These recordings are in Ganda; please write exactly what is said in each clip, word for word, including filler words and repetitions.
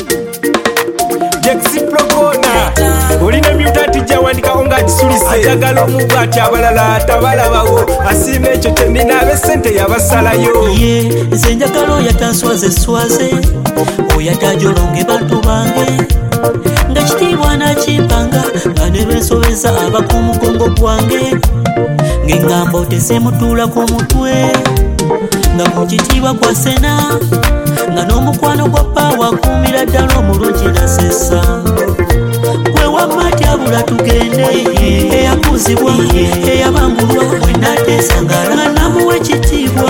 olina myutati jawandika onga gisulise ajagala omuntu ati abalala tabalabawo asiima ekyo kyenina ab'essente yabasalayo ye nze njagala oyo atanswaze swaze oyo atajolonge bantu bange nga kitiibwa nakimpanga nga ne lwensobeza aba ku mugongo gwange ng'engamba otesemutuula ku mutwe nga mu kitiibwa kwa sena nga n'omukwano gwa paawa akuumira ddala omulungi nasesa gwe wamati abula tugende eyakuzibwa eyabangulwa bwenateesangala nga namuwa ekitiibwa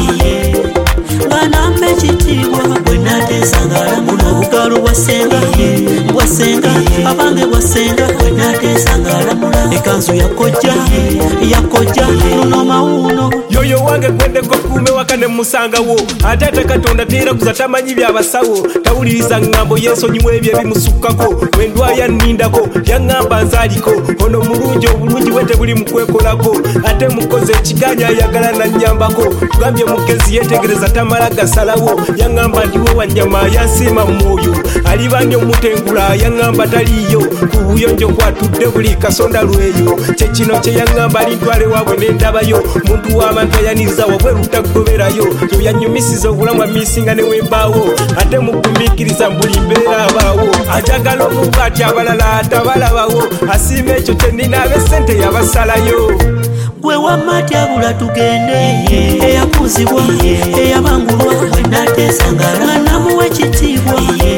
nga nampa ekitiibwa bwenateesangala muno obugalo bwasenga bwasenga abange bwasenga bwenateesangala mula ekanzu yakojja yakojja luno mawuuno yoyo wange gwendeko kuume waka ne musangawo ate ate katonda teeraguza tamanyi byabasawo tawuliriza ŋŋambo yeesonyimu ebyo ebimusukkako wendwaya nnindako yaŋŋamba nzaaliko ono mulungi obulungi we tebuli mu kwekolako ate mukoze ekiganya ayagala nannyambako tugambye mugezi yeetegereza tamala gasalawo yaŋŋamba ndiwe wanyama yansiima mwoyo alibanye omutengula yaŋŋamba taliiyo ku buyonjo kwatudde buli kasonda lweyo kyekino kye yaŋŋamba alintwale waabwe n'endabayo muntu w'abantu ayaniriza wabweru tagoberayo yo yanyumisiza obulamu amiisinga ne wembaawo ate mugumiikiriza mbuli mbeera abaawo ajagala omuntu ati abalala atabalabawo asiima ekyo kyenina ab'essente yabasalayo gwe wamati abula tugende eyakuzibwa eyabangulwa bwenateesangala nga namuwa ekitiibwa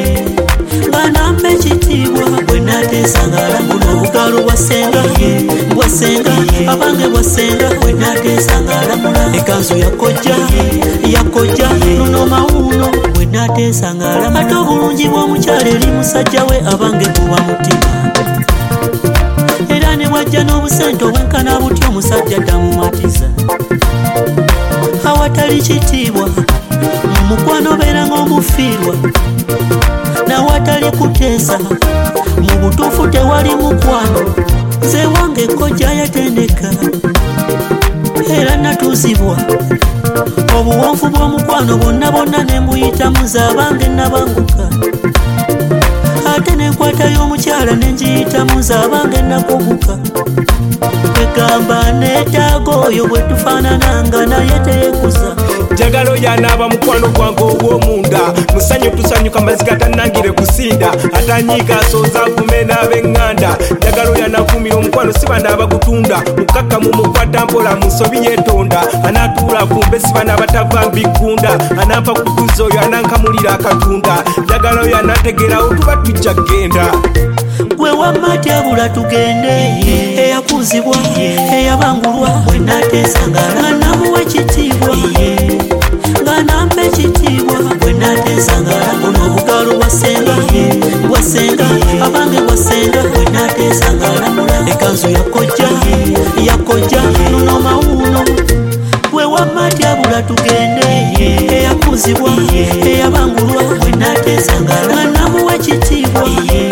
nga nampa ekitiibwa bwenateesangala muno obugalo bwasenga bwasenga abange bwasenga bwenateesangala mula ekanzu yakojja yakojja luno mawuuno bwenateesangala ate obulungi bw'omukyala eri musajja we abange buba mutima era ne bwajja n'obusente obwenkana butya omusajja tamumatiza awatali kitiibwa mukwano beera ng'omufiirwa nawatali kuteesa mu butuufu tewali mukwano nze wange kojja yatendeka era natuusibwa obuwonfu bw'omukwano bwonna bwonna ne mbuyitamu zaabange nabanguka ate nenkwatayo omukyala nenjiyitamu zaabange nakuguka egamba neetaaga oyo bwe tufaanananga naye teyeekuza njagala oyo anaaba mukwano gwange ogw'omunda musanyu tusanyuka maziga tannangire kusinda atanyiika asooza nkume n'ab'eŋŋanda njagala oyo anaakuumira omukwano si banaaba gutunda mukakka mu mukwata mpola mu nsobi yeetonda anaatuula kumbe si bana abatava mbiggunda anampa kutuza oyo anankamulira akatunda njagala oyo anaategerawo tuba tujja genda gwe wamati abula tugende eyakuzibwa eyabangulwa bwenateesangala nga namuwa ekitiibwa nga nampa ekitiibwa bwenateesangala ono obugalo bwasenga bwasenga abange bwasenga bwenateesangala mula ekanzu yakojja yakojja luno mawuuno gwe wamati abula tugende eyakuzibwa eyabangulwa bwenateesangala nga namuwa ekitiibwa